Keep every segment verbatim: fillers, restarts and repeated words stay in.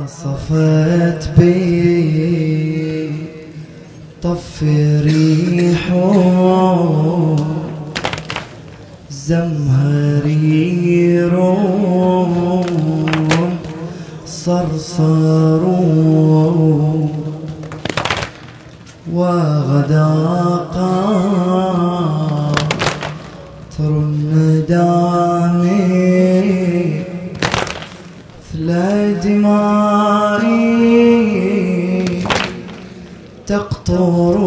عاصفت بي طف ريح زمهرير صرصر وغدا قاطر الندام مثل دمائي تقطر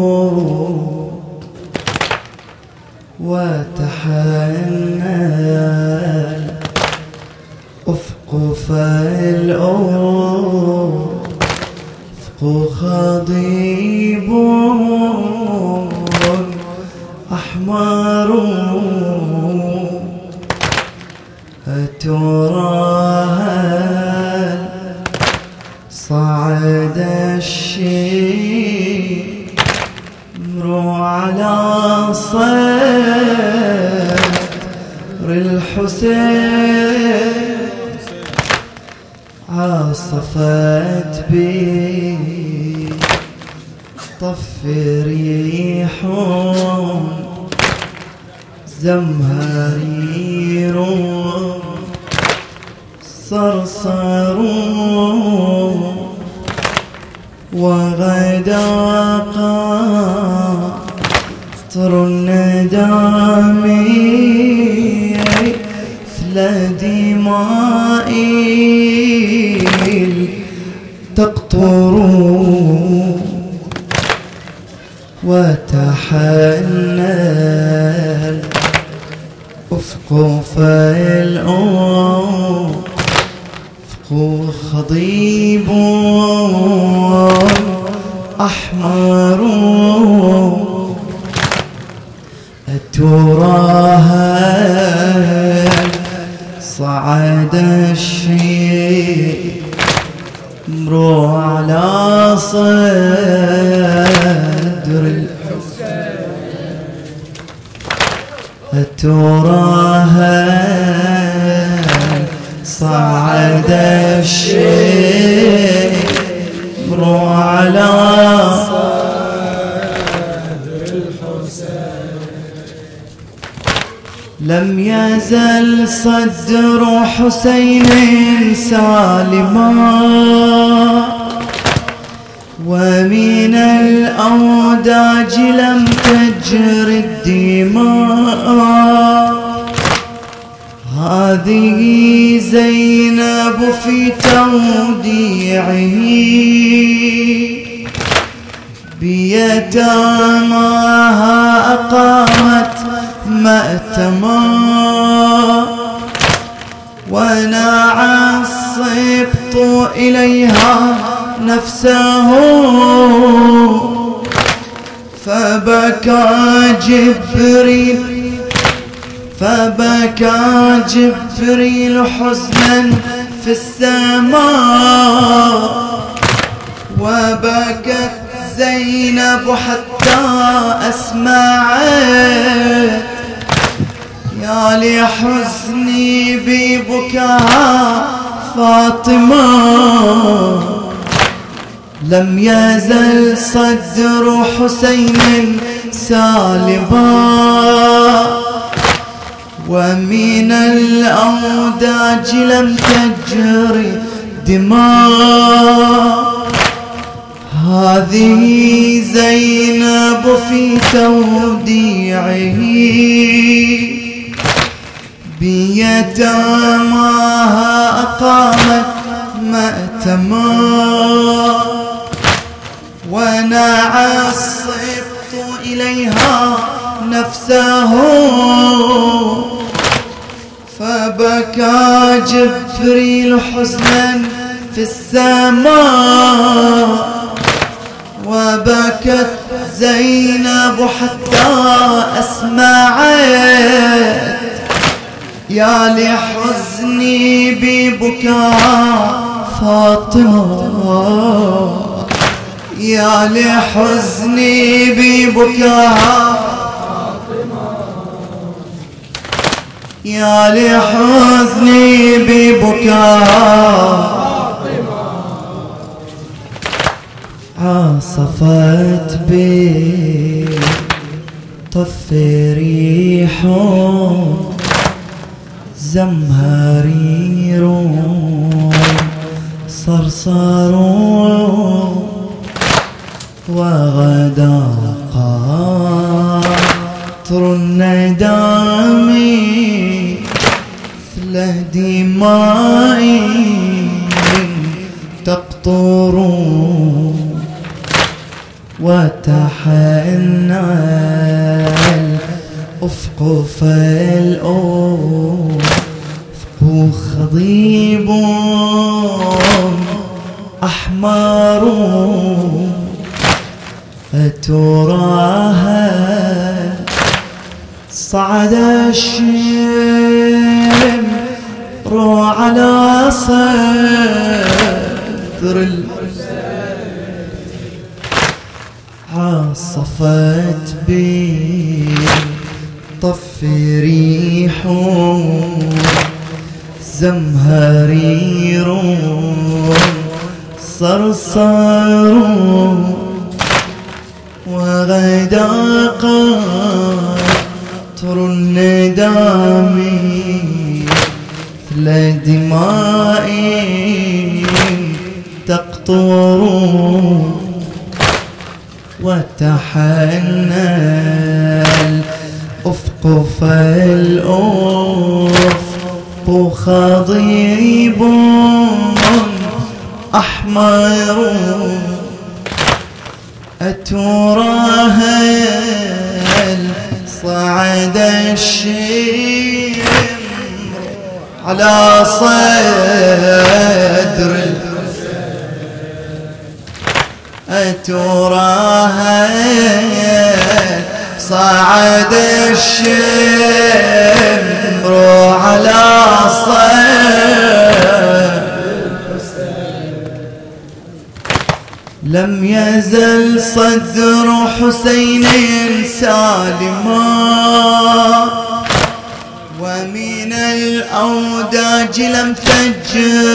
وتحنى الأفق فالأفق خضيب أحمر أتراها صعد الشمر على صدر الحسين عاصفت بي طف ريح زمهرير صرصر وغدا قاطر الندام مثل دمائي تقطر وتحنى الأفق فالأفق خضيب أحمر أتراها صعد الشمر على صدر الحسين أتراها صعد الشمر على صدر الحسين لم يزل صدر حسين سالما ومن الأوداج لم تجر الدماء هذه زينب في توديعه بيتاماها أقامت مأتما ونعى الصبط إليها نفسه فبكى جبريل فبكى جبريل حزنا في السماء وبكت زينب حتى أسمعت يا لحزني ببكاها فاطمة لم يزل صدر حسين سالبا ومن الأوداج لم تجري دماء هذه زينب في توديعه بيتاماها أقامت مأتما ونعى الصبط إليها نفسه فبكى جبريل حزنا في السماء وبكت زينب حتى أسمعت يا لحزني ببكاء فاطمة يا لحزني ببكاء يا لحزني ببكاء عاصفت بي طف ريح زمهرير صرصر وغدا قطر الندم مثل دماء تقطر وتحنى الأفق فالأفق خضيب أحمر فتراها صعد الشمر على صدر عاصفت بي طف ريح زمهرير صرصر وغدا قطر الندم مثل دماء تقطر وتحنى الأفق فالأفق خضيب أحمر أتراها صعد الشمر على صدر أتراها صعد الشمر على صدر لم يزل صدر حسين سالما ومن الأوداج لم تجر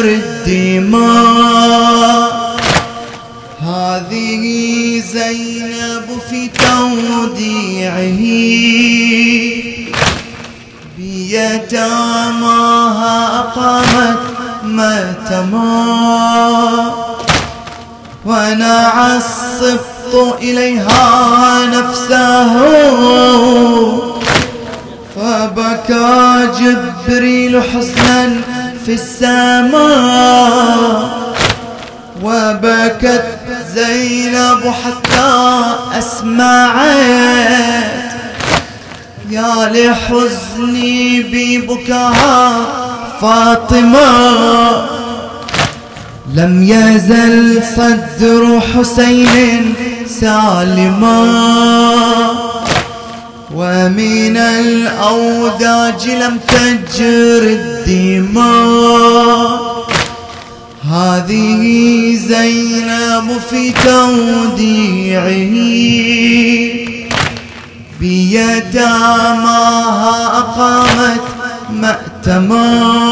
الدماء هذه زينب في توديعه بيتاماها أقامت ماتما ونعى الصفط إليها نفسه فبكى جبريل حزنا في السماء وبكت زينب حتى أسمعت يا لحزني ببكاها فاطمة لم يزل صدر حسين سالما ومن الأوداج لم تجر الدماء هذه زينب في توديعه بيتاماها أقامت مأتما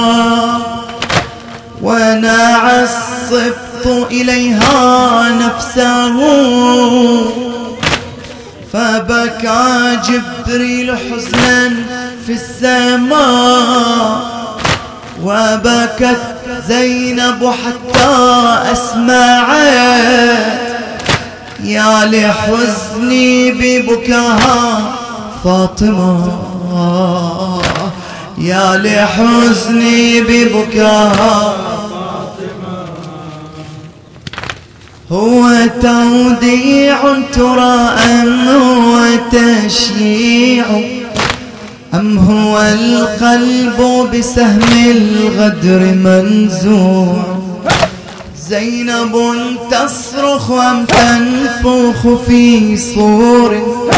ونعى الصفط إليها نفسه فبكى جبريل حزنا في السماء وبكت زينب حتى أسمعت يا لحزني ببكاها فاطمة يا لحزني ببكاها هو توديع ترى أم هو تشييع أم هو القلب بسهم الغدر منزوع زينب تصرخ أم تنفخ في صور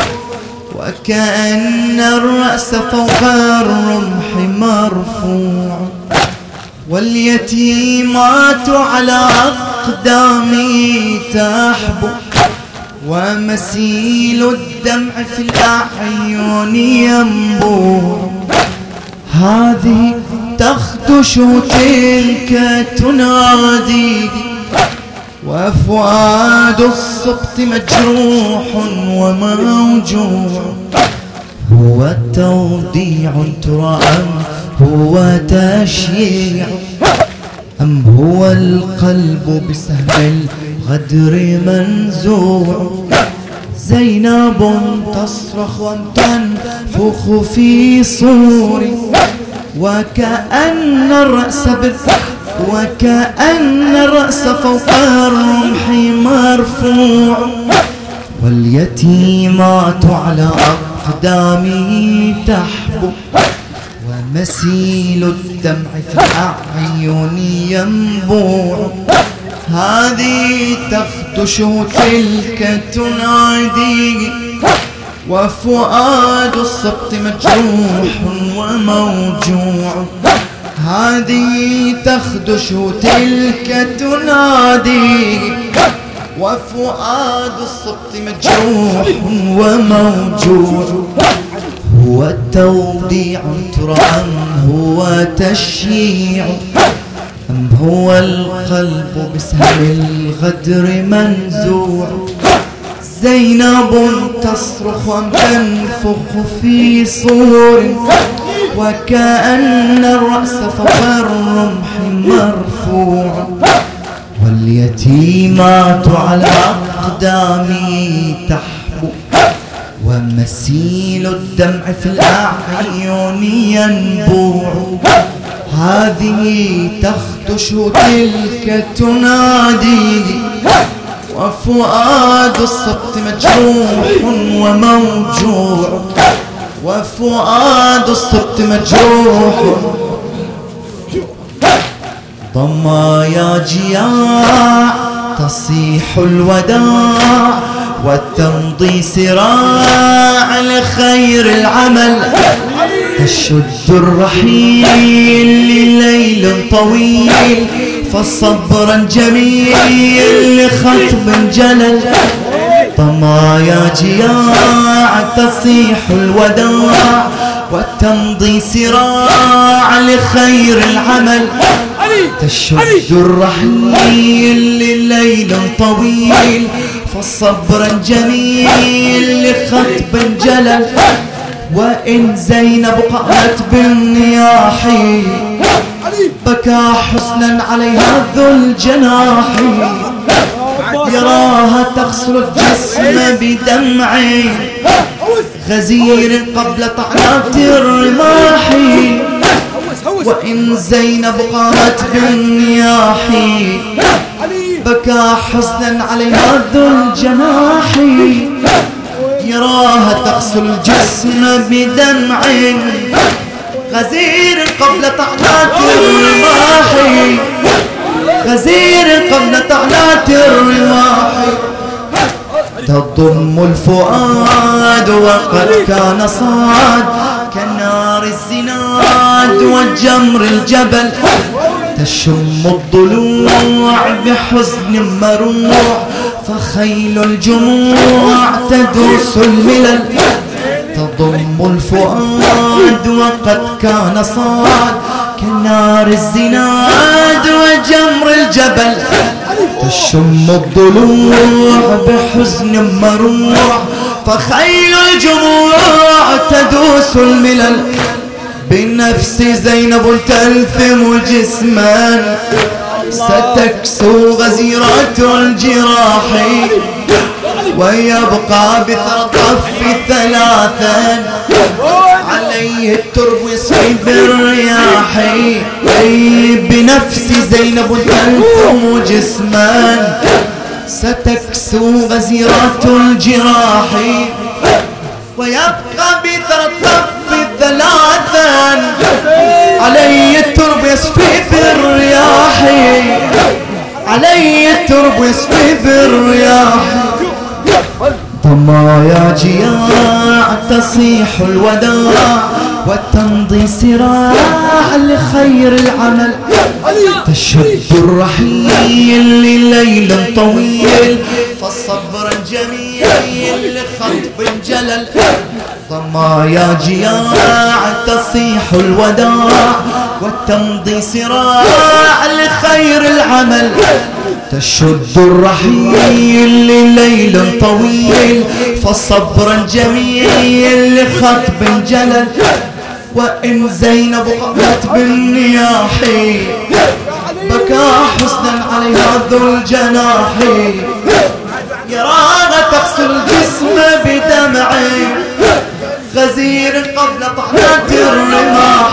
وكأن الرأس فوق الرمح مرفوع واليتيمات على أقدامي تحبو ومسيل الدمع في الأعين ينبوع هذه تخدش تلك تنادي وفؤاد السبط مجروح وموجوع. هو توديع ترى أم هو تشييع، أم هو القلب بسهم الغدر منزوع. زينب تصرخ وتنفخ في صوري، وكأن الرأس بالثقل وكأن الرأس فوق الرمح مرفوع. واليتيمات على أقدامي تحبو، ومسيل الدمع في الأعين ينبوع. هذه تخدش تلك تنادي، وفؤاد السبط مجروح وموجوع. هذه تخدش تلك تنادي، وفؤاد السبط مجروح وموجوع. هو توديع ترى أم هو تشييع، أم هو القلب بسهم الغدر منزوع. زينب تصرخ وتنفخ في صور، وكأن الرأس فوق الرمح مرفوع. واليتيمات على أقدامي تحبو، ومسيل الدمع في الأعين ينبوع. هذه تخدش تلك تنادي، وفؤاد السبط مجروح وموجوع. وفؤاد السبط مجروح. ضمايا جياع تصيح الوداع، وتمضي سراع لخير العمل. تشد الرحيل لليل طويل، فصبرا جميل لخطب جلل. ضمايا جياع تصيح الوداع، وتمضي سراع لخير العمل. تشد الرحيل لليل طويل، فصبرا جميل لخطب جلل. وإن زينب قامت بالنياح، بكى حسنا عليها ذو الجناح. يراها تغسل الجسم بدمع غزير قبل طعنات الرماح. وإن زينب قامت بالنياح، بكى حزنا عليها ذو الجناح. يراها تغسل الجسم بدمع غزير قبل طعنات الرماح. غزير قبل طعنات الرماح. تضم الفؤاد وقد كان صاد، كنار الزناد وجمر الجبل. تشم الضلوع بحزن مروع، فخيل الجموع تدوس الملل. تضم الفؤاد وقد كان صاد، كنار الزناد وجمر الجبل. تشم الضلوع بحزن مروع، فخيل الجموع تدوس الملل. بنفس زينب تلثم جسما، ستكسو غزيرة الجراح. ويبقى بثر الطف ثلاثا، عليه الترب يسري بالرياح. أي بنفس زينب تلثم جسما، ستكسو غزيرة الجراح. ويبقى بثر الطف ثلاثا، علي الترب يسفي بالرياح. علي الترب يسفي بالرياح. ضمايا جياع تصيح الوداع، وتمضي سراع لخير العمل. تشد الرحيل لليل طويل، فالصبر جميل لخطب جلل. ضمايا جياع تصيح الوداع، وتمضي سراع لخير العمل. تشد الرحيل لليل طويل فالصبر جميل لخطب جلل وإن زينب قامت بالنياح بكى حزنا عليها ذو الجناح يراها تغسل الجسم بدمع غزير قبل طعنات الرماح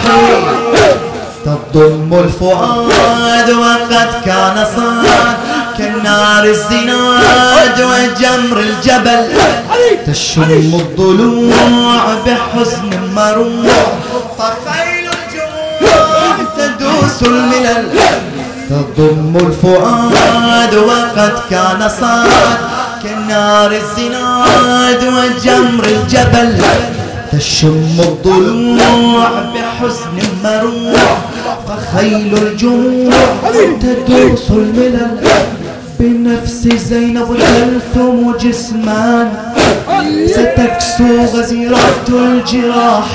تضم الفؤاد وقد كان صاد كالنار الزناد وجمر الجبل تشم الضلوع بحزن مروع فخيل الجموع تدوس الملل تضم الفؤاد وقد كان صاد كالنار الزناد وجمر الجبل تشم الضلوع بحزن مروع فخيل الجموع تدوس الملل بنفس زينب تلثم جسمان ستكسو غزيرات الجراح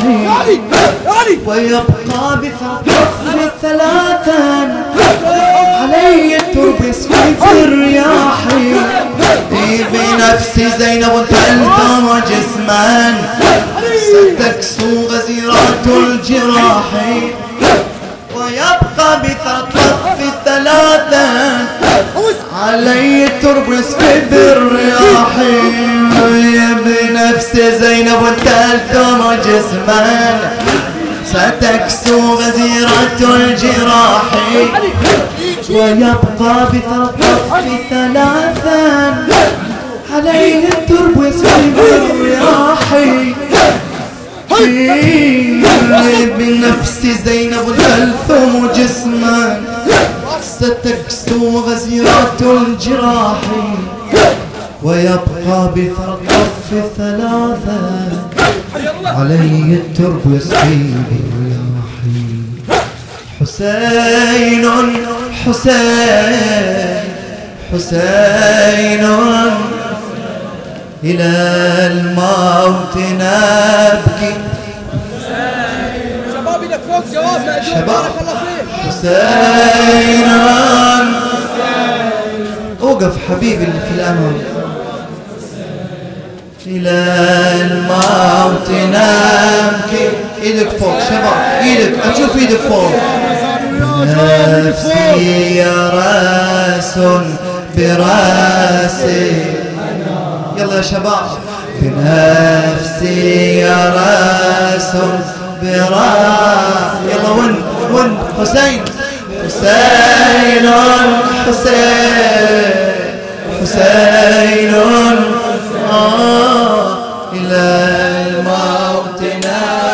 ويبقى بثقف ثلاثا علي تربس في الرياح بنفس زينب تلثم جسمان ستكسو غزيرات الجراح ويبقى بثقف ثلاثا علي تربس في الرياح بنفس زينب تلثم جسمان ستكسو غزيرة الجراح ويبقى بثقف ثلاثا عليه تربس في الرياح بنفس زينب تلثم جسما ستكسو غزيرات الجراح ويبقى بثقف ثلاثة عليه التربس في الرياح حسين حسين حسين إلى الموت نبكي شباب لك فوق جواب شباب حسين اوقف حبيبي اللي في الأمام إلى الموت نبكي ايدك فوق شباب ايدك اشوف ايدك فوق نفسي يا راس براسي يلا يا شباب بنفسي يا راس براسي يلا ون ون حسين حسين حسين حسين آه إلى الموت نار